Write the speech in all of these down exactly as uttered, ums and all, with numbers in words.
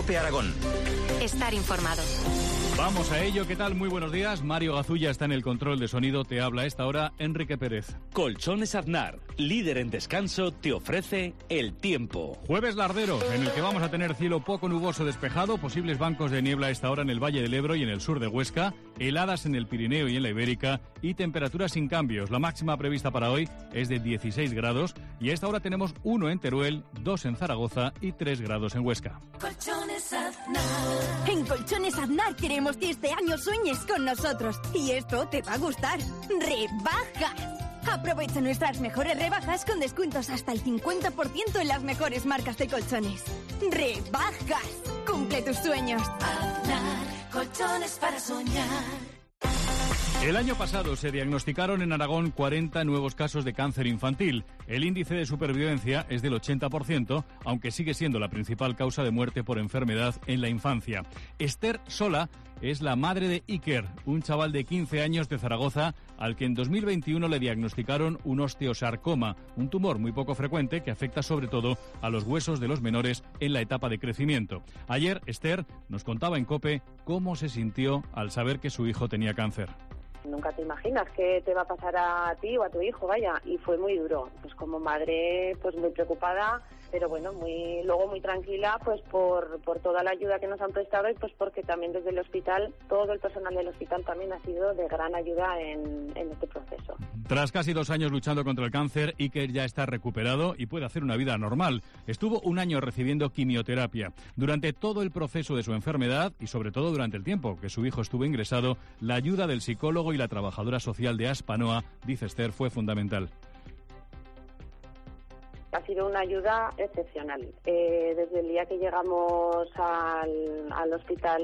COPE Aragón. Estar informado. Vamos a ello, ¿qué tal? Muy buenos días. Mario Gazulla está en el control de sonido. Te habla a esta hora Enrique Pérez. Colchones Aznar, líder en descanso, te ofrece el tiempo. Jueves lardero, en el que vamos a tener cielo poco nuboso despejado, posibles bancos de niebla a esta hora en el Valle del Ebro y en el sur de Huesca, heladas en el Pirineo y en la Ibérica y temperaturas sin cambios. La máxima prevista para hoy es de dieciséis grados y a esta hora tenemos uno en Teruel, dos en Zaragoza y tres grados en Huesca. Colchones Aznar. En Colchones Aznar queremos que este año sueñes con nosotros. Y esto te va a gustar. ¡Rebajas! Aprovecha nuestras mejores rebajas con descuentos hasta el cincuenta por ciento en las mejores marcas de colchones. ¡Rebajas! Cumple tus sueños. Aznar, colchones para soñar. El año pasado se diagnosticaron en Aragón cuarenta nuevos casos de cáncer infantil. El índice de supervivencia es del ochenta por ciento, aunque sigue siendo la principal causa de muerte por enfermedad en la infancia. Esther Sola es la madre de Iker, un chaval de quince años de Zaragoza, al que en dos mil veintiuno le diagnosticaron un osteosarcoma, un tumor muy poco frecuente que afecta sobre todo a los huesos de los menores en la etapa de crecimiento. Ayer, Esther nos contaba en COPE cómo se sintió al saber que su hijo tenía cáncer. Nunca te imaginas qué te va a pasar a ti o a tu hijo, vaya, y fue muy duro. Pues como madre, pues muy preocupada, pero bueno, muy luego muy tranquila, pues por, por toda la ayuda que nos han prestado y pues porque también desde el hospital, todo el personal del hospital también ha sido de gran ayuda en, en este proceso. Tras casi dos años luchando contra el cáncer, Iker ya está recuperado y puede hacer una vida normal. Estuvo un año recibiendo quimioterapia. Durante todo el proceso de su enfermedad y sobre todo durante el tiempo que su hijo estuvo ingresado, la ayuda del psicólogo y la trabajadora social de Aspanoa, dice Esther, fue fundamental. Ha sido una ayuda excepcional. Eh, desde el día que llegamos al, al hospital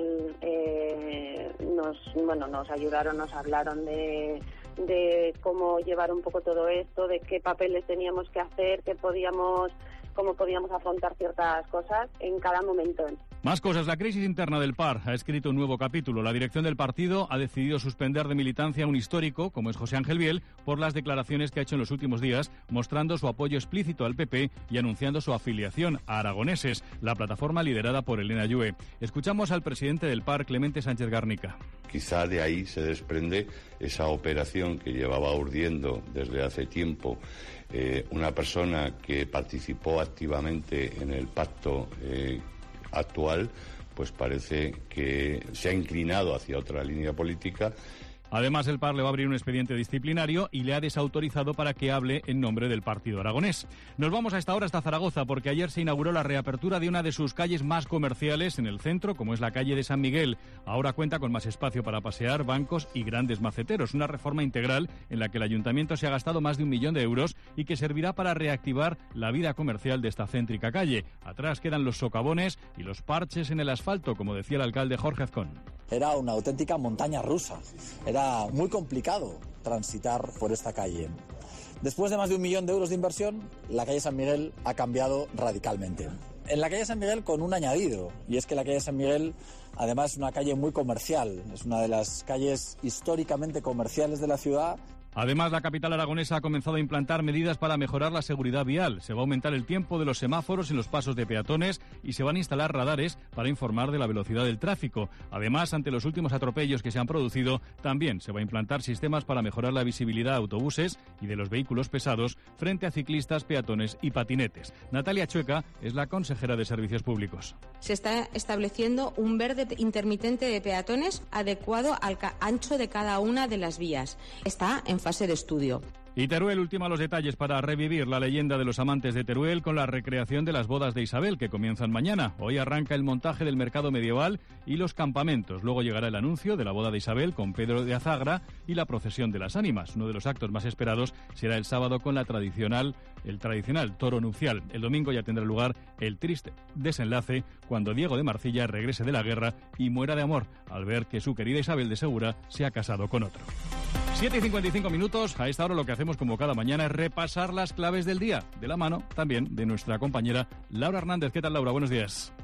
eh, nos bueno nos ayudaron, nos hablaron de, de cómo llevar un poco todo esto, de qué papeles teníamos que hacer, qué podíamos, cómo podíamos afrontar ciertas cosas en cada momento. Más cosas. La crisis interna del P A R ha escrito un nuevo capítulo. La dirección del partido ha decidido suspender de militancia a un histórico, como es José Ángel Biel, por las declaraciones que ha hecho en los últimos días, mostrando su apoyo explícito al P P y anunciando su afiliación a Aragoneses, la plataforma liderada por Elena Llue. Escuchamos al presidente del P A R, Clemente Sánchez Garnica. Quizá de ahí se desprende esa operación que llevaba urdiendo desde hace tiempo eh, una persona que participó activamente en el pacto eh, actual, pues parece que se ha inclinado hacia otra línea política. Además, el P A R le va a abrir un expediente disciplinario y le ha desautorizado para que hable en nombre del partido aragonés. Nos vamos a esta hora hasta Zaragoza, porque ayer se inauguró la reapertura de una de sus calles más comerciales en el centro, como es la calle de San Miguel. Ahora cuenta con más espacio para pasear, bancos y grandes maceteros. Una reforma integral en la que el ayuntamiento se ha gastado más de un millón de euros y que servirá para reactivar la vida comercial de esta céntrica calle. Atrás quedan los socavones y los parches en el asfalto, como decía el alcalde Jorge Azcón. Era una auténtica montaña rusa. Era muy complicado transitar por esta calle. Después de más de un millón de euros de inversión, la calle San Miguel ha cambiado radicalmente. En la calle San Miguel con un añadido, y es que la calle San Miguel además es una calle muy comercial, es una de las calles históricamente comerciales de la ciudad. Además, la capital aragonesa ha comenzado a implantar medidas para mejorar la seguridad vial. Se va a aumentar el tiempo de los semáforos en los pasos de peatones y se van a instalar radares para informar de la velocidad del tráfico. Además, ante los últimos atropellos que se han producido, también se va a implantar sistemas para mejorar la visibilidad de autobuses y de los vehículos pesados frente a ciclistas, peatones y patinetes. Natalia Chueca es la consejera de Servicios Públicos. Se está estableciendo un verde intermitente de peatones adecuado al ancho de cada una de las vías. Está en fase de estudio. Y Teruel ultima los detalles para revivir la leyenda de los amantes de Teruel con la recreación de las bodas de Isabel, que comienzan mañana. Hoy arranca el montaje del mercado medieval y los campamentos. Luego llegará el anuncio de la boda de Isabel con Pedro de Azagra y la procesión de las ánimas. Uno de los actos más esperados será el sábado con la tradicional, el tradicional toro nupcial. El domingo ya tendrá lugar el triste desenlace cuando Diego de Marcilla regrese de la guerra y muera de amor al ver que su querida Isabel de Segura se ha casado con otro. siete y cincuenta y cinco minutos. A esta hora lo que hacemos como cada mañana es repasar las claves del día, de la mano también de nuestra compañera Laura Hernández. ¿Qué tal, Laura? Buenos días.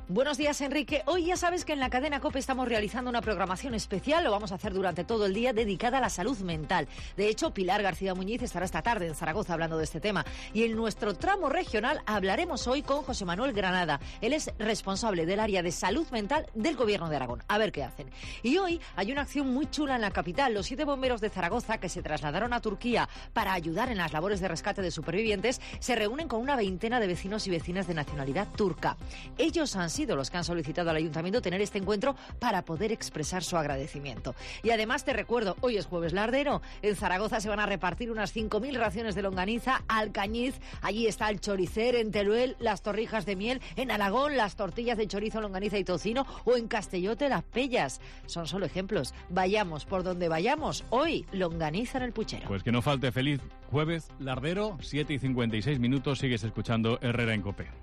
Buenos días, Enrique. Hoy ya sabes que en la cadena COPE estamos realizando una programación especial, lo vamos a hacer durante todo el día, dedicada a la salud mental. De hecho, Pilar García Muñiz estará esta tarde en Zaragoza hablando de este tema. Y en nuestro tramo regional hablaremos hoy con José Manuel Granada. Él es responsable del área de salud mental del Gobierno de Aragón. A ver qué hacen. Y hoy hay una acción muy chula en la capital. Los siete bomberos de Zaragoza, que se trasladaron a Turquía para ayudar en las labores de rescate de supervivientes, se reúnen con una veintena de vecinos y vecinas de nacionalidad turca. Ellos han sido los que han solicitado al ayuntamiento tener este encuentro para poder expresar su agradecimiento. Y además te recuerdo, hoy es jueves lardero, en Zaragoza se van a repartir unas cinco mil raciones de longaniza, Alcañiz, allí está el choricer, en Teruel las torrijas de miel, en Alagón las tortillas de chorizo, longaniza y tocino, o en Castellote las pellas. Son solo ejemplos. Vayamos por donde vayamos, hoy longaniza en el puchero. Pues que no falte. Feliz jueves lardero, siete y cincuenta y seis minutos, sigues escuchando Herrera en COPE.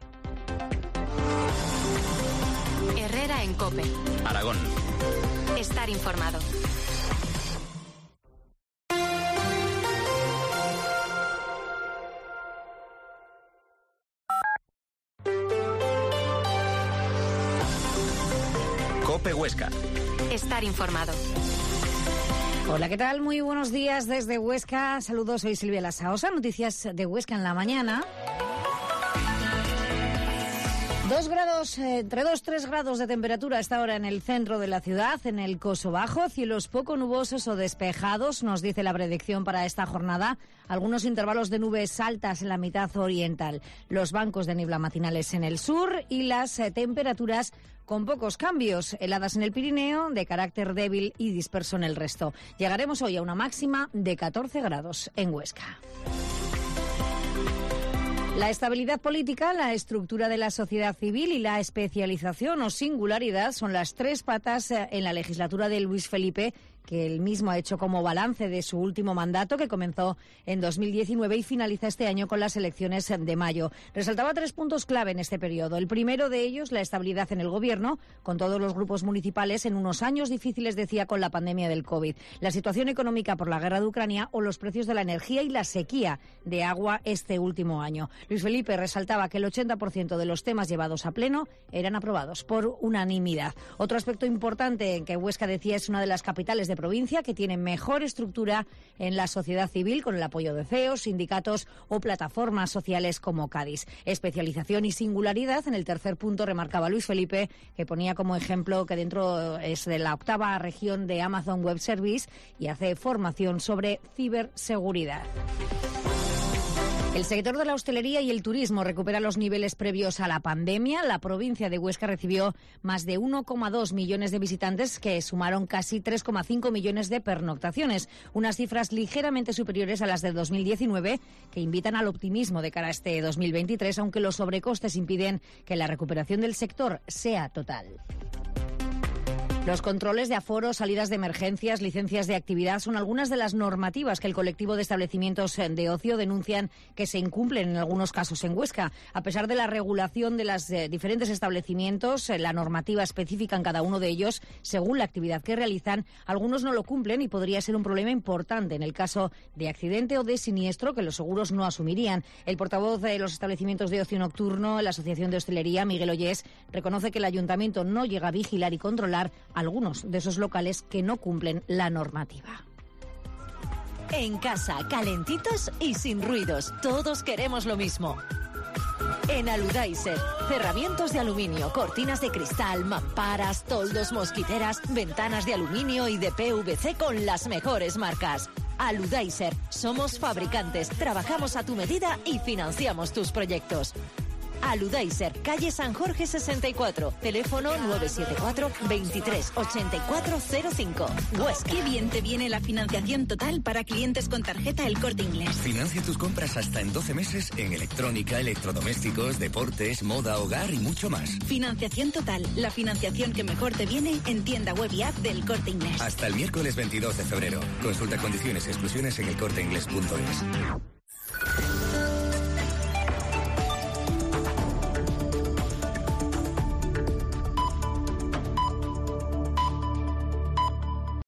Herrera en COPE. Aragón. Estar informado. COPE Huesca. Estar informado. Hola, ¿qué tal? Muy buenos días desde Huesca. Saludos, soy Silvia Lasaosa. Noticias de Huesca en la mañana. Dos grados, eh, entre dos y tres grados de temperatura a esta hora en el centro de la ciudad, en el Coso Bajo. Cielos poco nubosos o despejados, nos dice la predicción para esta jornada. Algunos intervalos de nubes altas en la mitad oriental. Los bancos de niebla matinales en el sur y las eh, temperaturas con pocos cambios. Heladas en el Pirineo, de carácter débil y disperso en el resto. Llegaremos hoy a una máxima de catorce grados en Huesca. La estabilidad política, la estructura de la sociedad civil y la especialización o singularidad son las tres patas en la legislatura de Luis Felipe, que él mismo ha hecho como balance de su último mandato, que comenzó en dos mil diecinueve y finaliza este año con las elecciones de mayo. Resaltaba tres puntos clave en este periodo. El primero de ellos, la estabilidad en el Gobierno, con todos los grupos municipales en unos años difíciles, decía, con la pandemia del COVID. La situación económica por la guerra de Ucrania o los precios de la energía y la sequía de agua este último año. Luis Felipe resaltaba que el ochenta por ciento de los temas llevados a pleno eran aprobados por unanimidad. Otro aspecto importante en que Huesca, decía, es una de las capitales de provincia que tiene mejor estructura en la sociedad civil, con el apoyo de C E Os, sindicatos o plataformas sociales como Cádiz. Especialización y singularidad, en el tercer punto remarcaba Luis Felipe, que ponía como ejemplo que dentro es de la octava región de Amazon Web Service y hace formación sobre ciberseguridad. El sector de la hostelería y el turismo recupera los niveles previos a la pandemia. La provincia de Huesca recibió más de uno coma dos millones de visitantes, que sumaron casi tres coma cinco millones de pernoctaciones, unas cifras ligeramente superiores a las de dos mil diecinueve, que invitan al optimismo de cara a este dos mil veintitrés, aunque los sobrecostes impiden que la recuperación del sector sea total. Los controles de aforo, salidas de emergencias, licencias de actividad son algunas de las normativas que el colectivo de establecimientos de ocio denuncian que se incumplen en algunos casos en Huesca. A pesar de la regulación de los eh, diferentes establecimientos, eh, la normativa específica en cada uno de ellos, según la actividad que realizan, algunos no lo cumplen y podría ser un problema importante en el caso de accidente o de siniestro que los seguros no asumirían. El portavoz de los establecimientos de ocio nocturno, la Asociación de Hostelería, Miguel Ollés, reconoce que el ayuntamiento no llega a vigilar y controlar algunos de esos locales que no cumplen la normativa. En casa, calentitos y sin ruidos. Todos queremos lo mismo. En Aludaiser, cerramientos de aluminio, cortinas de cristal, mamparas, toldos, mosquiteras, ventanas de aluminio y de P V C con las mejores marcas. Aludaiser, somos fabricantes, trabajamos a tu medida y financiamos tus proyectos. Aludaiser, calle San Jorge sesenta y cuatro, teléfono nueve siete cuatro, veintitrés ochenta y cuatro cero cinco. Huesca. Qué bien te viene la financiación total para clientes con tarjeta El Corte Inglés. Financia tus compras hasta en doce meses en electrónica, electrodomésticos, deportes, moda, hogar y mucho más. Financiación total, la financiación que mejor te viene en tienda web y app del Corte Inglés. Hasta el miércoles veintidós de febrero. Consulta condiciones y exclusiones en el corte inglés punto es.